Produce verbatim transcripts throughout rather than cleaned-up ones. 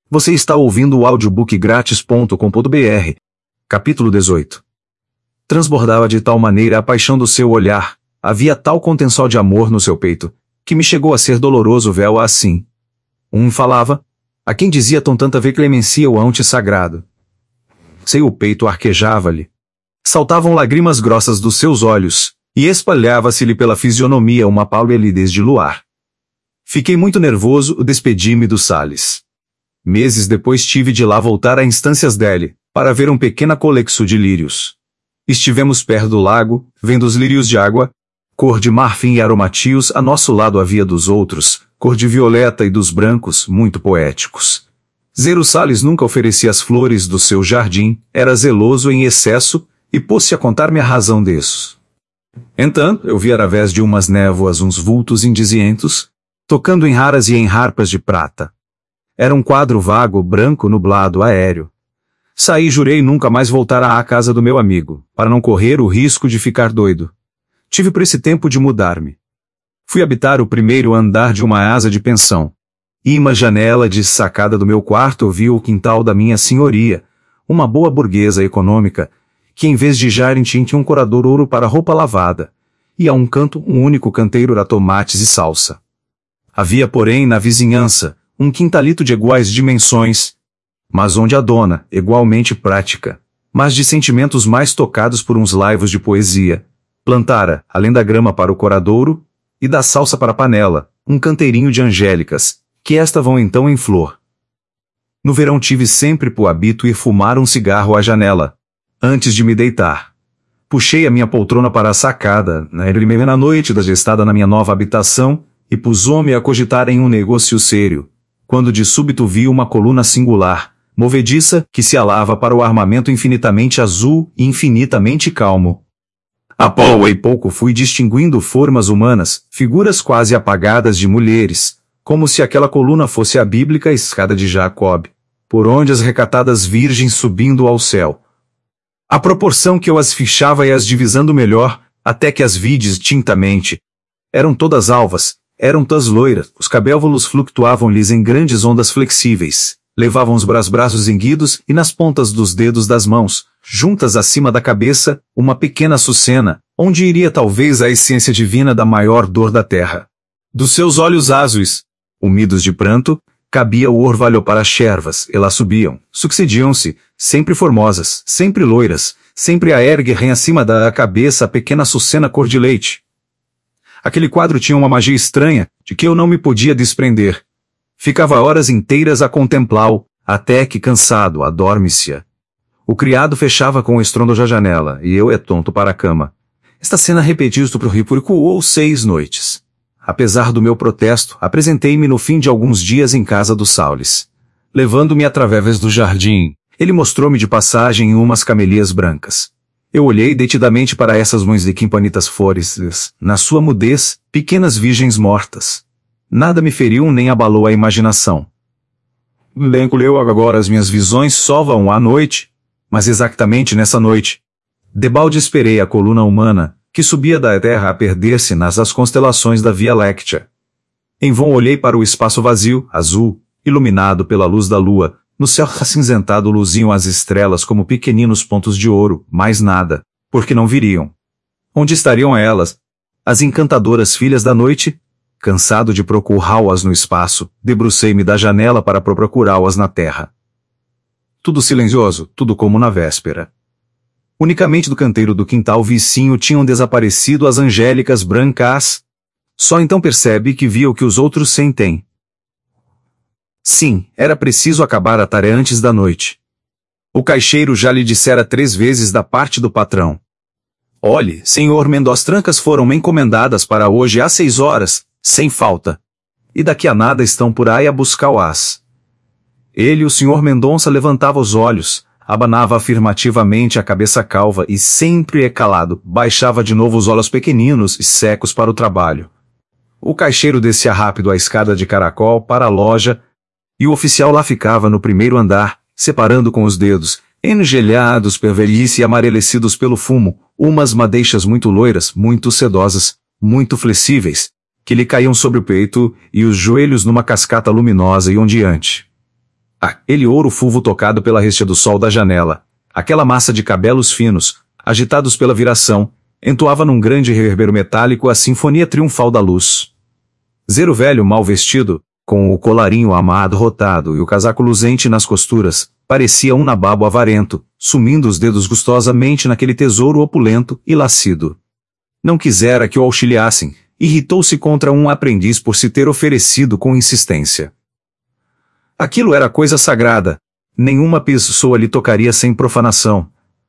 Você está ouvindo o audiobook grátis ponto com ponto br. Capítulo dezoito. Transbordava de tal maneira a paixão do seu olhar, havia tal contensol de amor no seu peito, que me chegou a ser doloroso vê-lo assim. Um falava, a quem dizia com tanta veemência o ante sagrado. Seu peito arquejava-lhe. Saltavam lágrimas grossas dos seus olhos, e espalhava-se-lhe pela fisionomia uma palidez de luar. Fiquei muito nervoso e despedi-me do Salles. Meses depois tive de lá voltar a instâncias dele, para ver um pequeno colexo de lírios. Estivemos perto do lago, vendo os lírios de água, cor de marfim e aromatios, a nosso lado havia dos outros, cor de violeta e dos brancos, muito poéticos. Zero Salles nunca oferecia as flores do seu jardim, era zeloso em excesso, e pôs-se a contar-me a razão disso. Então, eu vi através de umas névoas uns vultos indizientos, tocando em raras e em harpas de prata. Era um quadro vago, branco, nublado, aéreo. Saí e jurei nunca mais voltar à casa do meu amigo, para não correr o risco de ficar doido. Tive por esse tempo de mudar-me. Fui habitar o primeiro andar de uma asa de pensão. E uma janela de sacada do meu quarto eu vi o quintal da minha senhoria, uma boa burguesa econômica, que em vez de jardim tinha um corador ouro para roupa lavada, e a um canto um único canteiro era tomates e salsa. Havia, porém, na vizinhança, um quintalito de iguais dimensões, mas onde a dona, igualmente prática, mas de sentimentos mais tocados por uns laivos de poesia, plantara, além da grama para o coradouro, e da salsa para a panela, um canteirinho de angélicas, que estavam então em flor. No verão tive sempre por hábito ir fumar um cigarro à janela, antes de me deitar. Puxei a minha poltrona para a sacada, na primeira noite da gestada na minha nova habitação, e pus-me a cogitar em um negócio sério, quando de súbito vi uma coluna singular, movediça, que se alava para o armamento infinitamente azul e infinitamente calmo. A pouco e pouco fui distinguindo formas humanas, figuras quase apagadas de mulheres, como se aquela coluna fosse a bíblica escada de Jacob, por onde as recatadas virgens subindo ao céu. À proporção que eu as fichava e as divisando melhor, até que as vi distintamente. Eram todas alvas, eram todas loiras, os cabelos flutuavam-lhes em grandes ondas flexíveis, levavam os braços erguidos e nas pontas dos dedos das mãos, juntas acima da cabeça, uma pequena açucena, onde iria talvez a essência divina da maior dor da terra. Dos seus olhos azuis, úmidos de pranto, cabia o orvalho para as chervas, e lá subiam, sucediam-se, sempre formosas, sempre loiras, sempre a erguerem acima da cabeça a pequena açucena cor de leite. Aquele quadro tinha uma magia estranha, de que eu não me podia desprender. Ficava horas inteiras a contemplá-lo, até que, cansado, adorme-se-a. O criado fechava com o estrondo da janela, e eu é tonto para a cama. Esta cena repetiu-se por recuou seis noites. Apesar do meu protesto, apresentei-me no fim de alguns dias em casa do Salles. Levando-me através do jardim, ele mostrou-me de passagem umas camelias brancas. Eu olhei detidamente para essas mãos de quimpanitas flores, na sua mudez, pequenas virgens mortas. Nada me feriu nem abalou a imaginação. Lenco-leu agora as minhas visões só vão à noite, mas exatamente nessa noite. Debalde esperei a coluna humana, que subia da terra a perder-se nas as constelações da Via Láctea. Em vão olhei para o espaço vazio, azul, iluminado pela luz da lua. No céu acinzentado luziam as estrelas como pequeninos pontos de ouro, mais nada, porque não viriam. Onde estariam elas? As encantadoras filhas da noite? Cansado de procurá-las no espaço, debrucei-me da janela para procurá-las na terra. Tudo silencioso, tudo como na véspera. Unicamente do canteiro do quintal vizinho tinham desaparecido as angélicas brancas. Só então percebe que via o que os outros sentem. Sim, era preciso acabar a tarefa antes da noite. O caixeiro já lhe dissera três vezes da parte do patrão. Olhe, senhor Mendonça, trancas foram encomendadas para hoje às seis horas, sem falta. E daqui a nada estão por aí a buscar-as. Ele, o senhor Mendonça, levantava os olhos, abanava afirmativamente a cabeça calva e, sempre calado, baixava de novo os olhos pequeninos e secos para o trabalho. O caixeiro descia rápido a escada de caracol para a loja, e o oficial lá ficava no primeiro andar, separando com os dedos, engelhados por velhice e amarelecidos pelo fumo, umas madeixas muito loiras, muito sedosas, muito flexíveis, que lhe caíam sobre o peito e os joelhos numa cascata luminosa e ondeante. Aquele ouro fulvo tocado pela réstia do sol da janela, aquela massa de cabelos finos, agitados pela viração, entoava num grande reverbero metálico a sinfonia triunfal da luz. Zero velho mal vestido, com o colarinho amado rotado e o casaco luzente nas costuras, parecia um nababo avarento, sumindo os dedos gustosamente naquele tesouro opulento e lascido. Não quisera que o auxiliassem, irritou-se contra um aprendiz por se ter oferecido com insistência. Aquilo era coisa sagrada, nenhuma pessoa lhe tocaria sem profanação.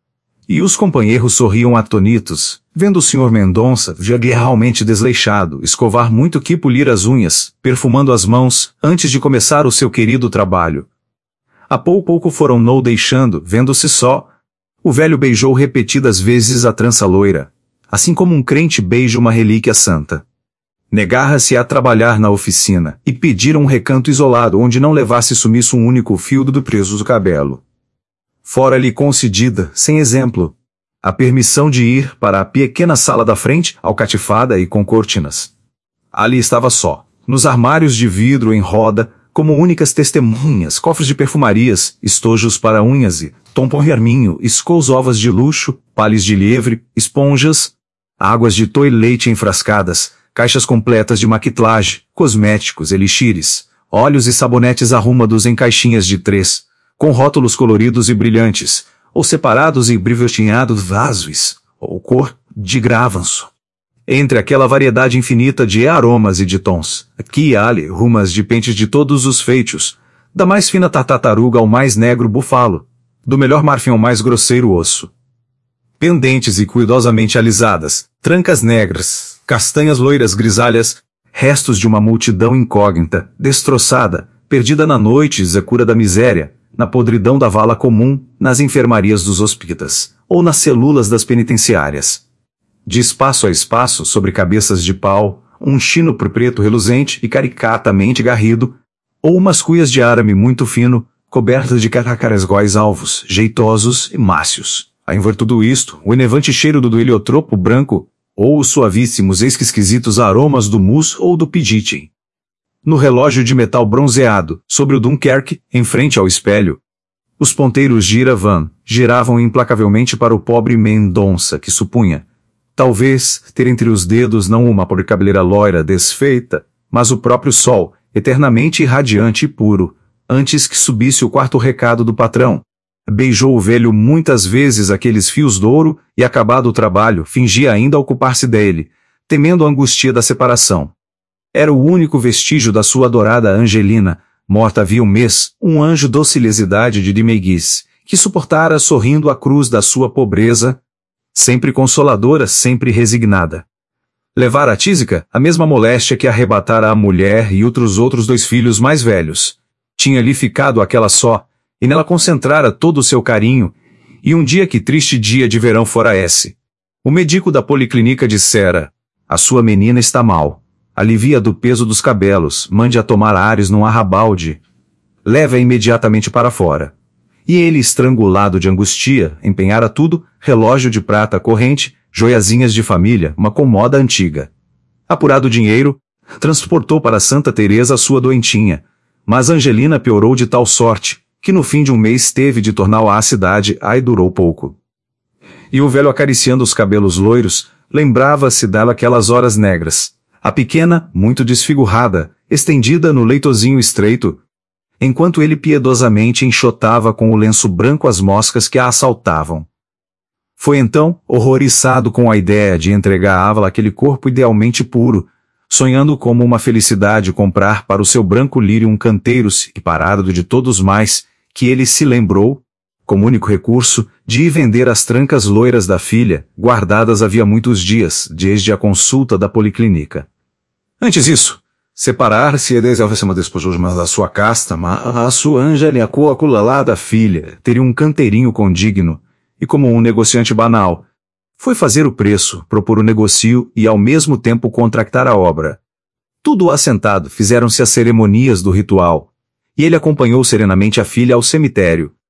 E os companheiros sorriam atonitos, vendo o senhor Mendonça, já realmente desleixado, escovar muito que polir as unhas, perfumando as mãos, antes de começar o seu querido trabalho. A pouco pouco foram no deixando, vendo-se só. O velho beijou repetidas vezes a trança loira, assim como um crente beija uma relíquia santa. Negara-se a trabalhar na oficina, e pedira um recanto isolado onde não levasse sumiço um único fio do preso do cabelo. Fora-lhe concedida, sem exemplo, a permissão de ir para a pequena sala da frente, alcatifada e com cortinas. Ali estava só, nos armários de vidro em roda, como únicas testemunhas, cofres de perfumarias, estojos para unhas e, tomponherminho, escous ovas de luxo, palhes de lievre, esponjas, águas de toilette enfrascadas, caixas completas de maquitlage, cosméticos, elixires, óleos e sabonetes arrumados em caixinhas de três, com rótulos coloridos e brilhantes, ou separados e brivotinhados vasos, ou cor de gravanço. Entre aquela variedade infinita de aromas e de tons, aqui e ali rumas de pentes de todos os feitos, da mais fina tartaruga ao mais negro bufalo, do melhor marfim ao mais grosseiro osso. Pendentes e cuidosamente alisadas, trancas negras, castanhas loiras grisalhas, restos de uma multidão incógnita, destroçada, perdida na noite escura da miséria, na podridão da vala comum, nas enfermarias dos hospitas, ou nas celulas das penitenciárias. De espaço a espaço, sobre cabeças de pau, um chino preto reluzente e caricatamente garrido, ou umas cuias de arame muito fino, cobertas de caracaresgóis alvos, jeitosos e mácios. Em virtude tudo isto, o enervante cheiro do heliotropo branco, ou os suavíssimos esquisitos aromas do mus ou do piditim. No relógio de metal bronzeado, sobre o Dunkerque, em frente ao espelho, os ponteiros giravam, giravam implacavelmente para o pobre Mendonça, que supunha, talvez, ter entre os dedos não uma pobre cabeleira loira desfeita, mas o próprio sol, eternamente irradiante e puro, antes que subisse o quarto recado do patrão. Beijou o velho muitas vezes aqueles fios de ouro e, acabado o trabalho, fingia ainda ocupar-se dele, temendo a angústia da separação. Era o único vestígio da sua adorada Angelina, morta havia um mês, um anjo docilidade de Dimeguis, que suportara sorrindo a cruz da sua pobreza, sempre consoladora, sempre resignada. Levara a Tísica a mesma moléstia que arrebatara a mulher e outros outros dois filhos mais velhos. Tinha-lhe ficado aquela só, e nela concentrara todo o seu carinho, e um dia que triste dia de verão fora esse. O médico da policlínica dissera, a sua menina está mal. Alivia do peso dos cabelos, mande-a tomar ares num arrabalde. Leve-a imediatamente para fora. E ele, estrangulado de angustia, empenhara tudo, relógio de prata corrente, joiazinhas de família, uma comoda antiga. Apurado o dinheiro, transportou para Santa Teresa a sua doentinha, mas Angelina piorou de tal sorte, que no fim de um mês teve de torná-la à cidade, ai durou pouco. E o velho acariciando os cabelos loiros, lembrava-se dela aquelas horas negras. A pequena, muito desfigurada, estendida no leitozinho estreito, enquanto ele piedosamente enxotava com o lenço branco as moscas que a assaltavam. Foi então, horrorizado com a ideia de entregar a Ávala aquele corpo idealmente puro, sonhando como uma felicidade comprar para o seu branco lírio um canteiro separado de todos mais, que ele se lembrou, como único recurso, de ir vender as trancas loiras da filha, guardadas havia muitos dias, desde a consulta da policlínica. Antes isso, separar-se desde a última despojo da sua casta, mas a sua Angélia aculalada filha, teria um canteirinho condigno, e como um negociante banal, foi fazer o preço, propor o negocio e ao mesmo tempo contractar a obra. Tudo assentado, fizeram-se as cerimonias do ritual, e ele acompanhou serenamente a filha ao cemitério,